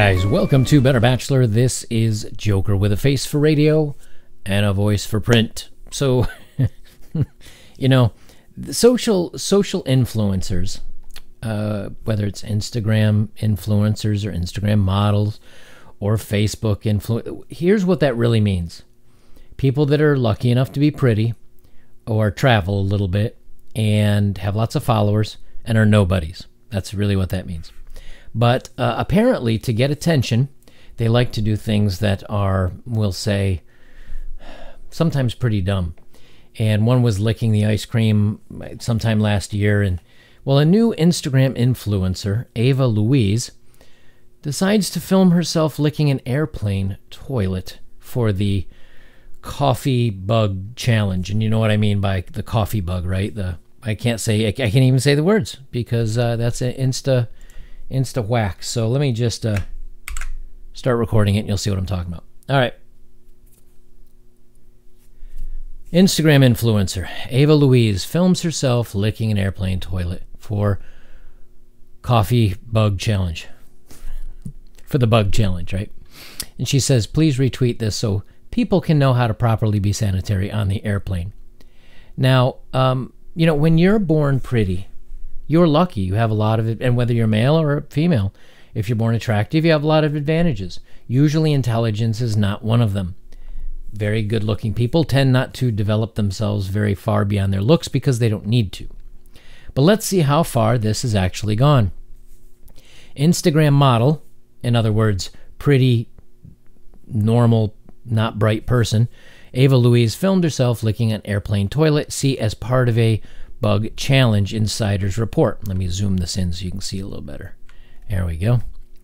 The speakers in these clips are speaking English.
guys, welcome to Better Bachelor. This is Joker with a face for radio and a voice for print. So, the social influencers, whether it's Instagram influencers or Instagram models or Facebook influencers, here's what that really means. People that are lucky enough to be pretty or travel a little bit and have lots of followers and are nobodies. That's really what that means. But apparently, to get attention, they like to do things that are, we'll say, sometimes pretty dumb. And one was licking the ice cream sometime last year. And, well, a new Instagram influencer, Ava Louise, decides to film herself licking an airplane toilet for the coffee bug challenge. And you know what I mean by the coffee bug, right? I can't even say the words because that's an Insta whack. So let me just start recording it and you'll see what I'm talking about. All right. Instagram influencer Ava Louise films herself licking an airplane toilet for coffee bug challenge. For the bug challenge, right? And she says, please retweet this so people can know how to properly be sanitary on the airplane. Now, when you're born pretty, you're lucky. You have a lot of it, and whether you're male or female, if you're born attractive, you have a lot of advantages. Usually intelligence is not one of them. Very good-looking people tend not to develop themselves very far beyond their looks because they don't need to. But let's see how far this has actually gone. Instagram model, in other words, pretty, normal, not bright person, Ava Louise filmed herself licking an airplane toilet, as part of a bug challenge, insiders report. Let me zoom this in so you can see a little better. There we go.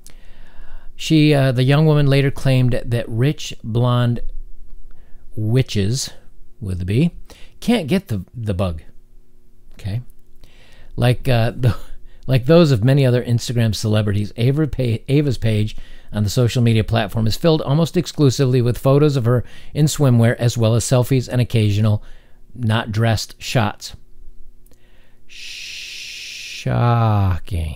The young woman later claimed that rich blonde witches, with a B, can't get the bug. Okay? Like those of many other Instagram celebrities, Ava's page on the social media platform is filled almost exclusively with photos of her in swimwear as well as selfies and occasional not dressed shots. Shocking.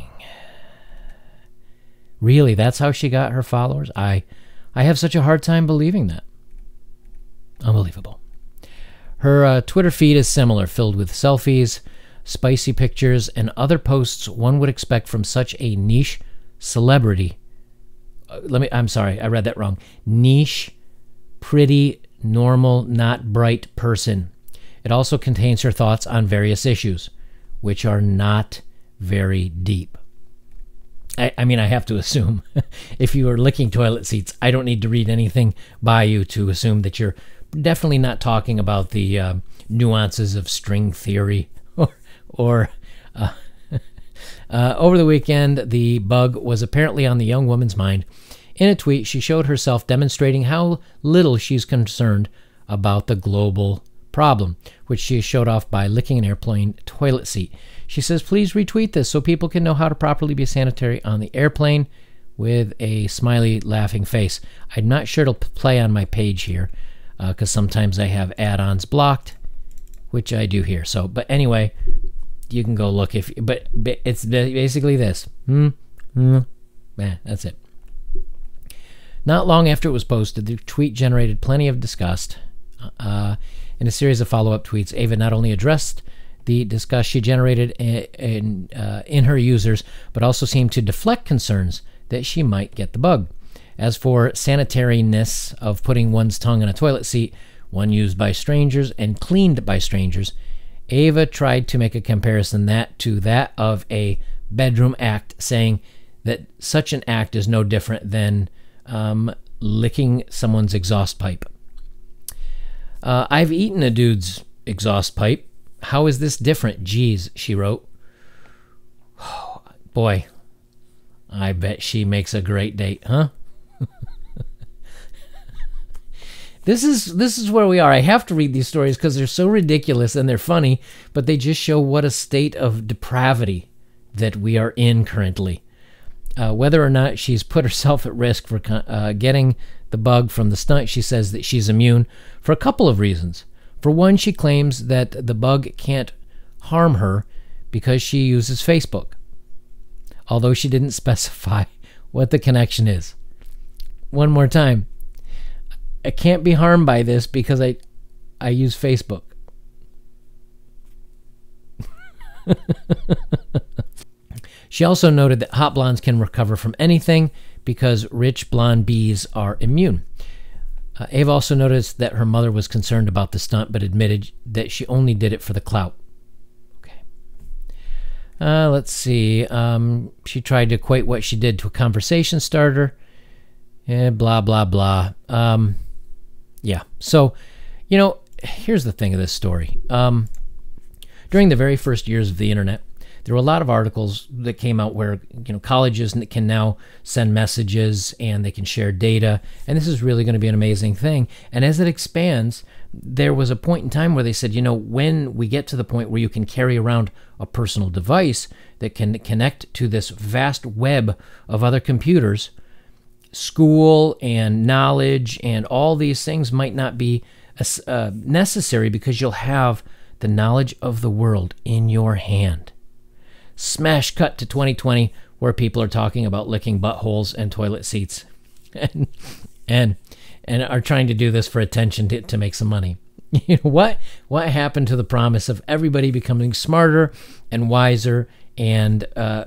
Really, that's how she got her followers? I have such a hard time believing that. Unbelievable. Her Twitter feed is similar, filled with selfies, spicy pictures, and other posts one would expect from such a niche celebrity. I'm sorry, I read that wrong. Niche, pretty, normal, not bright person. It also contains her thoughts on various issues, which are not very deep. I mean, I have to assume, if you are licking toilet seats, I don't need to read anything by you to assume that you're definitely not talking about the nuances of string theory or over the weekend, the bug was apparently on the young woman's mind. In a tweet, she showed herself demonstrating how little she's concerned about the global problem, which she showed off by licking an airplane toilet seat. She says, please retweet this so people can know how to properly be sanitary on the airplane, with a smiley laughing face. I'm not sure it'll play on my page here because sometimes I have add-ons blocked, which I do here. So, but anyway, you can go look but it's basically this. That's it. Not long after it was posted, the tweet generated plenty of disgust. In a series of follow-up tweets, Ava not only addressed the disgust she generated in her users, but also seemed to deflect concerns that she might get the bug. As for sanitariness of putting one's tongue in a toilet seat, one used by strangers and cleaned by strangers, Ava tried to make a comparison to that of a bedroom act, saying that such an act is no different than licking someone's exhaust pipe. I've eaten a dude's exhaust pipe. How is this different? Geez, she wrote. Oh, boy, I bet she makes a great date, huh? This is where we are. I have to read these stories because they're so ridiculous and they're funny, but they just show what a state of depravity that we are in currently. Whether or not she's put herself at risk for getting the bug from the stunt, she says that she's immune for a couple of reasons. For one, she claims that the bug can't harm her because she uses Facebook, although she didn't specify what the connection is. one more time. I can't be harmed by this because I use Facebook. She also noted that hot blondes can recover from anything because rich blonde bees are immune. Ava also noticed that her mother was concerned about the stunt, but admitted that she only did it for the clout. Okay. Let's see. She tried to equate what she did to a conversation starter. Blah, blah, blah. Yeah. So, here's the thing of this story. During the very first years of the internet, there were a lot of articles that came out where, colleges can now send messages and they can share data. And this is really going to be an amazing thing. And as it expands, there was a point in time where they said, when we get to the point where you can carry around a personal device that can connect to this vast web of other computers, school and knowledge and all these things might not be necessary because you'll have the knowledge of the world in your hand. Smash cut to 2020, where people are talking about licking buttholes and toilet seats, and are trying to do this for attention to make some money. What happened to the promise of everybody becoming smarter and wiser and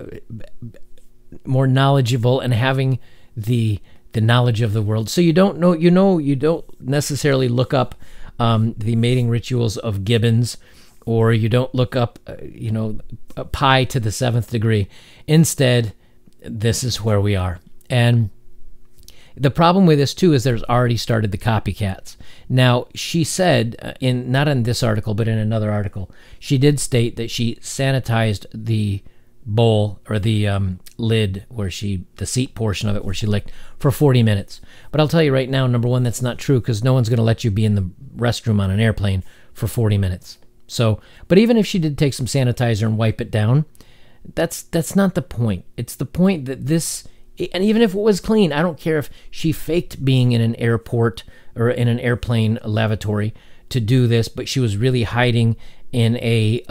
more knowledgeable and having the knowledge of the world? So you don't know, you don't necessarily look up the mating rituals of gibbons, or you don't look up, pi to the 7th degree. Instead, this is where we are. And the problem with this, too, is there's already started the copycats. Now, she said, not in this article, but in another article, she did state that she sanitized the bowl or the lid the seat portion of it where she licked for 40 minutes. But I'll tell you right now, number one, that's not true because no one's going to let you be in the restroom on an airplane for 40 minutes. So, but even if she did take some sanitizer and wipe it down, that's not the point. It's the point that this, and even if it was clean, I don't care if she faked being in an airport or in an airplane lavatory to do this, but she was really hiding in a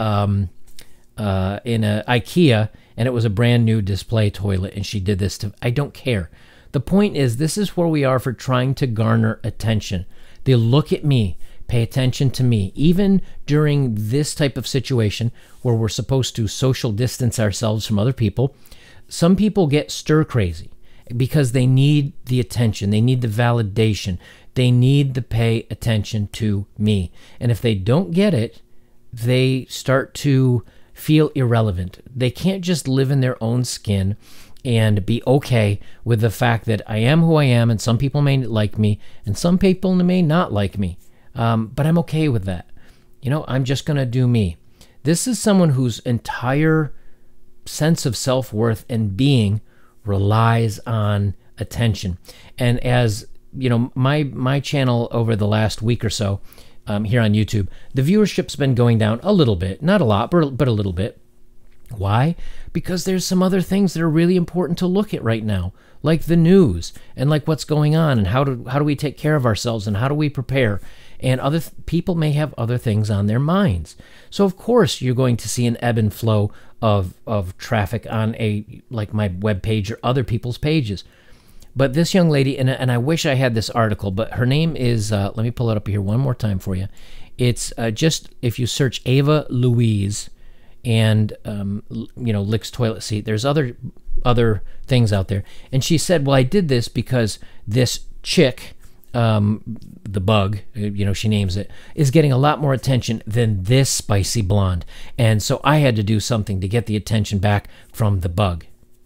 IKEA, and it was a brand new display toilet, and she did this I don't care. The point is, this is where we are for trying to garner attention. They look at me, pay attention to me. Even during this type of situation where we're supposed to social distance ourselves from other people, some people get stir crazy because they need the attention. They need the validation. They need to pay attention to me. And if they don't get it, they start to feel irrelevant. They can't just live in their own skin and be okay with the fact that I am who I am, and some people may like me, and some people may not like me. But I'm okay with that. I'm just going to do me. This is someone whose entire sense of self-worth and being relies on attention. And as my channel over the last week or so here on YouTube, the viewership's been going down a little bit, not a lot, but a little bit. Why? Because there's some other things that are really important to look at right now, like the news and like what's going on and how do we take care of ourselves and how do we prepare. And other people may have other things on their minds. So of course you're going to see an ebb and flow of traffic on like my web page or other people's pages. But this young lady, and I wish I had this article, but her name is, let me pull it up here one more time for you. It's just, if you search Ava Louise and, licks toilet seat, there's other things out there. And she said, well, I did this because this chick, the bug, she names it, is getting a lot more attention than this spicy blonde. And so I had to do something to get the attention back from the bug.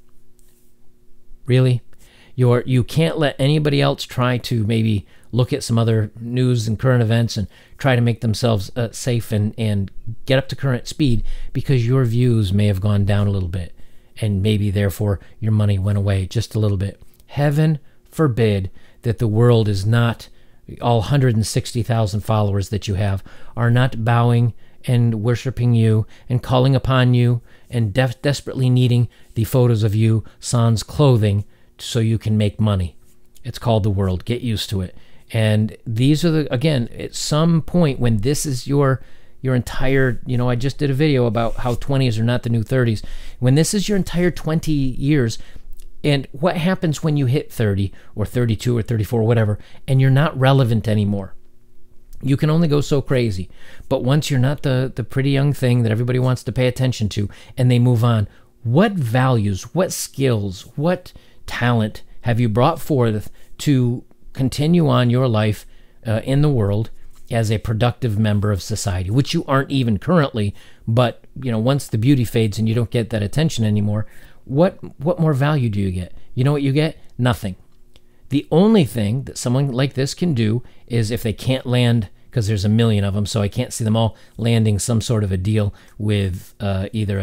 Really? You can't let anybody else try to maybe look at some other news and current events and try to make themselves safe and get up to current speed because your views may have gone down a little bit and maybe therefore your money went away just a little bit. Heaven forbid that the world is not, all 160,000 followers that you have are not bowing and worshiping you and calling upon you and desperately needing the photos of you sans clothing so you can make money. It's called the world. Get used to it. And these are again, at some point when this is your entire, I just did a video about how 20s are not the new 30s. When this is your entire 20 years, And what happens when you hit 30 or 32 or 34, whatever, and you're not relevant anymore? You can only go so crazy. But once you're not the pretty young thing that everybody wants to pay attention to and they move on, what values, what skills, what talent have you brought forth to continue on your life in the world as a productive member of society, which you aren't even currently, but once the beauty fades and you don't get that attention anymore, what more value do you get? You know what you get? Nothing. The only thing that someone like this can do is, if they can't land, because there's a million of them, so I can't see them all landing some sort of a deal with either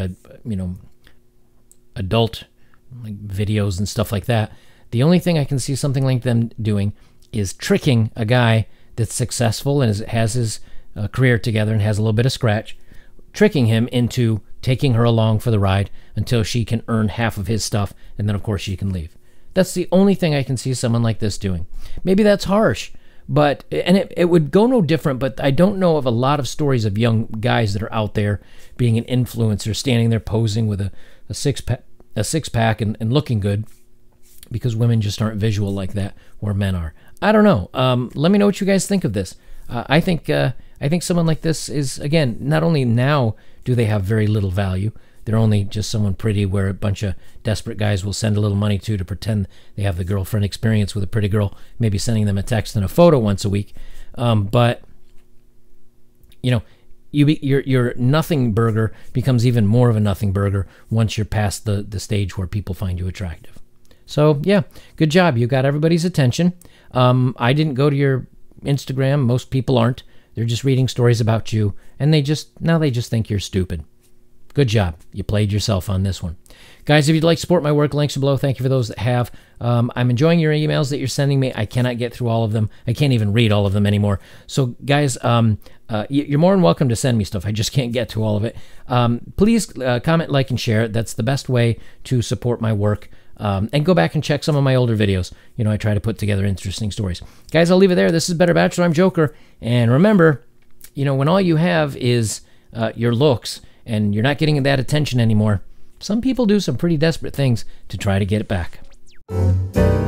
adult videos and stuff like that. The only thing I can see something like them doing is tricking a guy that's successful and has his career together and has a little bit of scratch, tricking him into taking her along for the ride until she can earn half of his stuff, and then of course she can leave. That's the only thing I can see someone like this doing. Maybe that's harsh, but it would go no different, but I don't know of a lot of stories of young guys that are out there being an influencer, standing there posing with a six-pack and looking good, because women just aren't visual like that, where men are. I don't know. Let me know what you guys think of this. I think someone like this is, again, not only now do they have very little value, they're only just someone pretty where a bunch of desperate guys will send a little money to pretend they have the girlfriend experience with a pretty girl, maybe sending them a text and a photo once a week. But your nothing burger becomes even more of a nothing burger once you're past the stage where people find you attractive. So yeah, good job. You got everybody's attention. I didn't go to your Instagram. Most people aren't. They're just reading stories about you, and they just think you're stupid. Good job. You played yourself on this one. Guys, if you'd like to support my work, links are below. Thank you for those that have. I'm enjoying your emails that you're sending me. I cannot get through all of them. I can't even read all of them anymore. So, guys, you're more than welcome to send me stuff. I just can't get to all of it. Please comment, like, and share. That's the best way to support my work. And go back and check some of my older videos. I try to put together interesting stories. Guys, I'll leave it there. This is Better Bachelor. I'm Joker. And remember, when all you have is your looks and you're not getting that attention anymore, some people do some pretty desperate things to try to get it back.